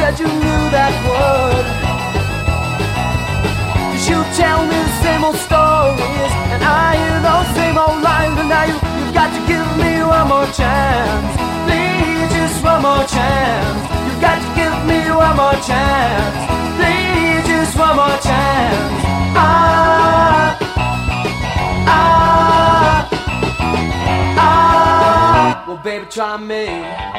said you knew that would. 'Cause you tell me the same old stories, and I hear those same old lines. But now you've got to give me one more chance. Please, just one more chance. You've got to give me one more chance. Please, just one more chance. Well, baby, try me.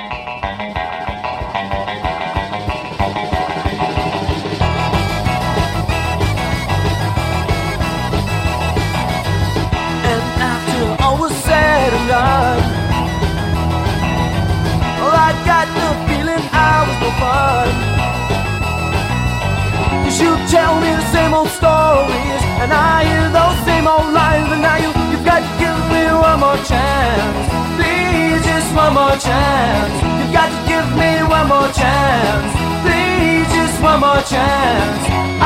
And after all was said and done, well, I got the feeling I was no fun. 'Cause you tell me the same old stories, and I hear those same old lines. But now you've got to give me one more chance. Please, just one more chance. You've got to give me one more chance. Please, just one more chance.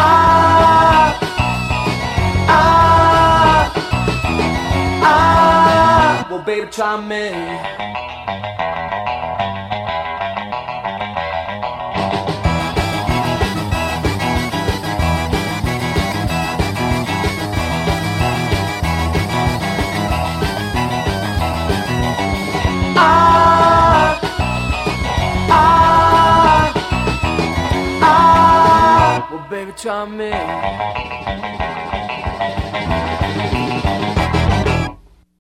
Well, baby, try me. Well, baby, try me.